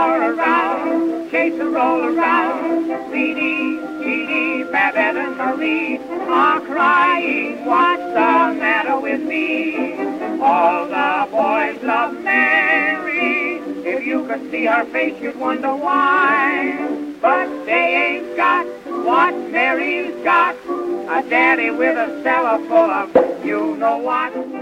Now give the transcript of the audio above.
all around, chase and roll around. Edie, Edie, Babette and Marie are crying, what's the matter with me? All the boys love Mary. If you could see her face, you'd wonder why. But they ain't got what Mary's got, a daddy with a cellar full of you know what.